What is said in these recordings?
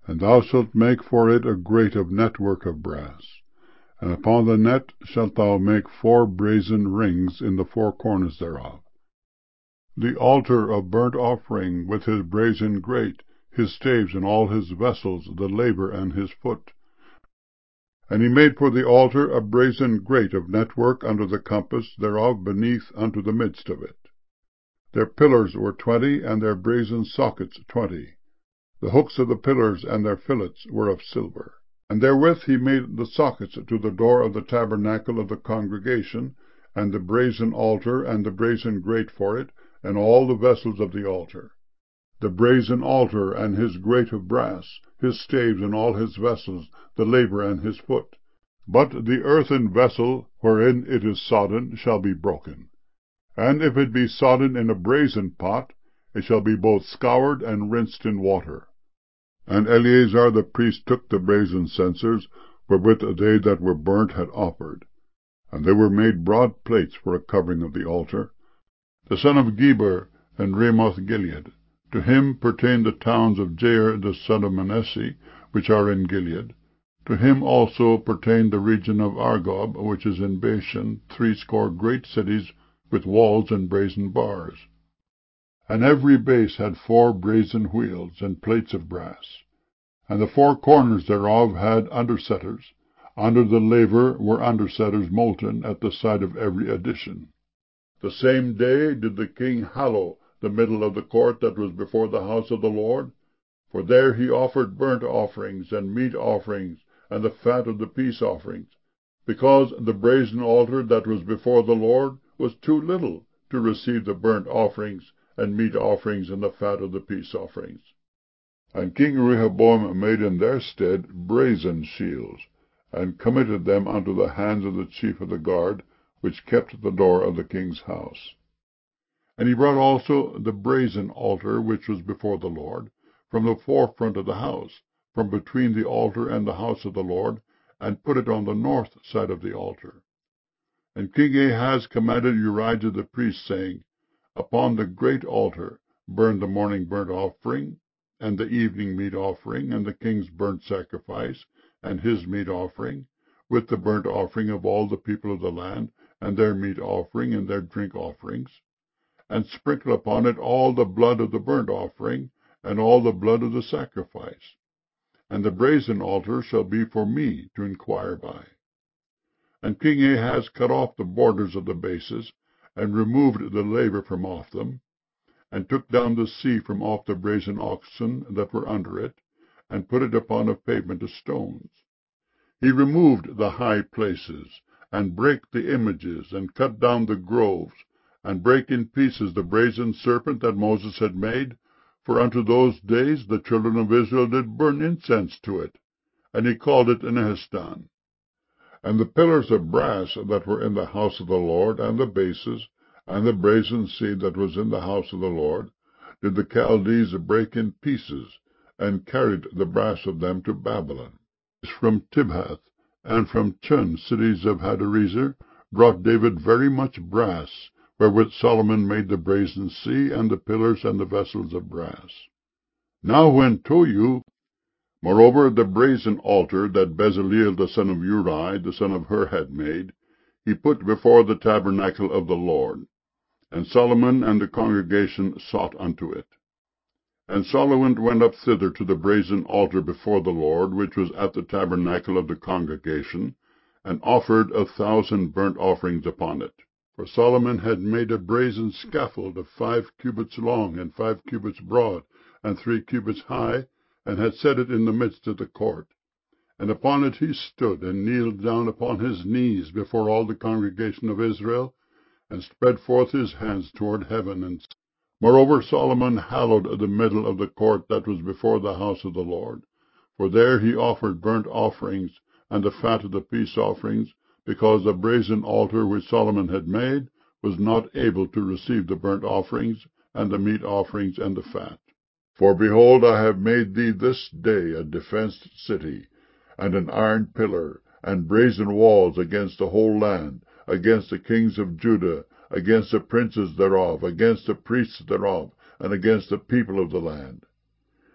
And thou shalt make for it a grate of network of brass. And upon the net shalt thou make 4 brazen rings in the 4 corners thereof. The altar of burnt offering with his brazen grate, his staves and all his vessels, the laver and his foot. And he made for the altar a brazen grate of network under the compass thereof beneath unto the midst of it. Their pillars were 20, and their brazen sockets 20. The hooks of the pillars and their fillets were of silver. And therewith he made the sockets to the door of the tabernacle of the congregation, and the brazen altar, and the brazen grate for it, and all the vessels of the altar. The brazen altar, and his grate of brass, his staves, and all his vessels, the laver and his foot. But the earthen vessel, wherein it is sodden, shall be broken. And if it be sodden in a brazen pot, it shall be both scoured and rinsed in water. And Eleazar the priest took the brazen censers, wherewith they that were burnt had offered. And they were made broad plates for a covering of the altar. The son of Geber, and Ramoth Gilead. To him pertain the towns of Jair the son of Manasseh, which are in Gilead. To him also pertain the region of Argob, which is in Bashan, 80 great cities, with walls and brazen bars. And every base had 4 brazen wheels, and plates of brass. And the 4 corners thereof had undersetters. Under the laver were undersetters molten at the side of every addition. The same day did the king hallow the middle of the court that was before the house of the Lord, for there he offered burnt offerings, and meat offerings, and the fat of the peace offerings, because the brazen altar that was before the Lord was too little to receive the burnt offerings, and meat offerings, and the fat of the peace offerings. And King Rehoboam made in their stead brazen shields, and committed them unto the hands of the chief of the guard, which kept the door of the king's house. And he brought also the brazen altar which was before the Lord, from the forefront of the house, from between the altar and the house of the Lord, and put it on the north side of the altar. And King Ahaz commanded Urijah the priest, saying, Upon the great altar burn the morning burnt offering, and the evening meat offering, and the king's burnt sacrifice, and his meat offering, with the burnt offering of all the people of the land, and their meat offering, and their drink offerings. And sprinkle upon it all the blood of the burnt offering, and all the blood of the sacrifice. And the brazen altar shall be for me to inquire by. And King Ahaz cut off the borders of the bases, and removed the laver from off them, and took down the sea from off the brazen oxen that were under it, and put it upon a pavement of stones. He removed the high places, and brake the images, and cut down the groves, and brake in pieces the brazen serpent that Moses had made, for unto those days the children of Israel did burn incense to it, and he called it Nehushtan. And the pillars of brass that were in the house of the Lord, and the bases, and the brazen seat that was in the house of the Lord, did the Chaldees break in pieces, and carried the brass of them to Babylon. From Tibhath, and from Chun, cities of Hadarezer, brought David very much brass, wherewith Solomon made the brazen sea, and the pillars, and the vessels of brass. Now when Tohu, moreover the brazen altar that Bezaleel the son of Uri, the son of Hur, had made, he put before the tabernacle of the Lord. And Solomon and the congregation sought unto it. And Solomon went up thither to the brazen altar before the Lord, which was at the tabernacle of the congregation, and offered 1,000 burnt offerings upon it. For Solomon had made a brazen scaffold of 5 cubits long, and 5 cubits broad, and 3 cubits high, and had set it in the midst of the court. And upon it he stood, and kneeled down upon his knees before all the congregation of Israel, and spread forth his hands toward heaven. And moreover Solomon hallowed the middle of the court that was before the house of the Lord. For there he offered burnt offerings, and the fat of the peace offerings, because the brazen altar which Solomon had made was not able to receive the burnt offerings, and the meat offerings, and the fat. For behold, I have made thee this day a defenced city, and an iron pillar, and brazen walls against the whole land, against the kings of Judah, against the princes thereof, against the priests thereof, and against the people of the land.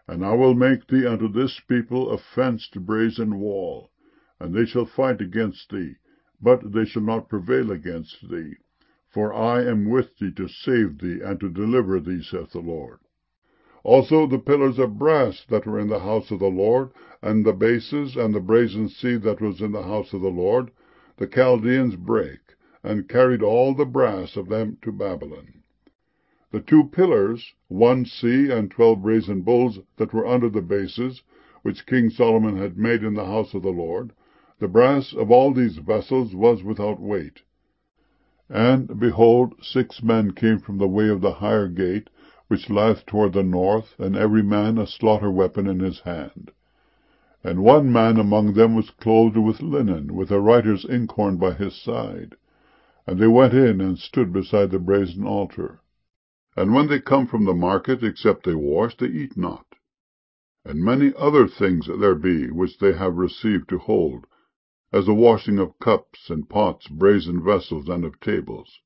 And I will make thee unto this people a fenced brazen wall, and they shall fight against thee, but they shall not prevail against thee. For I am with thee to save thee, and to deliver thee, saith the Lord. Also the pillars of brass that were in the house of the Lord, and the bases, and the brazen sea that was in the house of the Lord, the Chaldeans brake, and carried all the brass of them to Babylon. The 2 pillars, 1 sea, and 12 brazen bulls that were under the bases, which King Solomon had made in the house of the Lord, the brass of all these vessels was without weight. And, behold, 6 men came from the way of the higher gate, which lieth toward the north, and every man a slaughter weapon in his hand. And one man among them was clothed with linen, with a writer's inkhorn by his side. And they went in, and stood beside the brazen altar. And when they come from the market, except they wash, they eat not. And many other things there be, which they have received to hold, as the washing of cups and pots, brazen vessels, and of tables.